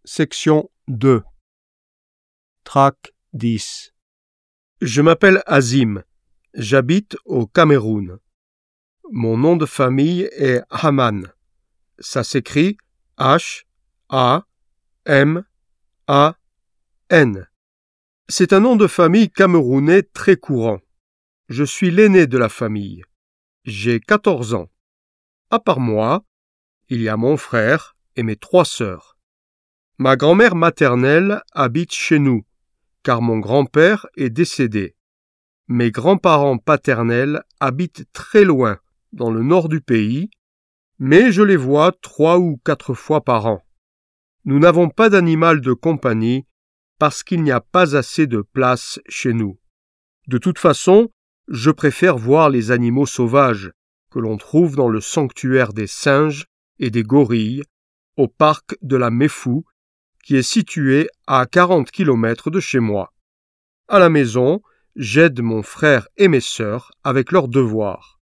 Section 2. Track 10. Je m'appelle Azim. J'habite au Cameroun. Mon nom de famille est Haman. Ça s'écrit H-A-M-A-N. C'est un nom de famille camerounais très courant. Je suis l'aîné de la famille. J'ai 14 ans. À part moi, il y a mon frère et mes 3 sœurs. Ma grand-mère maternelle habite chez nous, car mon grand-père est décédé. Mes grands-parents paternels habitent très loin, dans le nord du pays, mais je les vois 3 ou 4 fois par an. Nous n'avons pas d'animal de compagnie parce qu'il n'y a pas assez de place chez nous. De toute façon, je préfère voir les animaux sauvages que l'on trouve dans le sanctuaire des singes et des gorilles, au parc de la Méfou, qui est situé à 40 km de chez moi. À la maison, j'aide mon frère et mes sœurs avec leurs devoirs.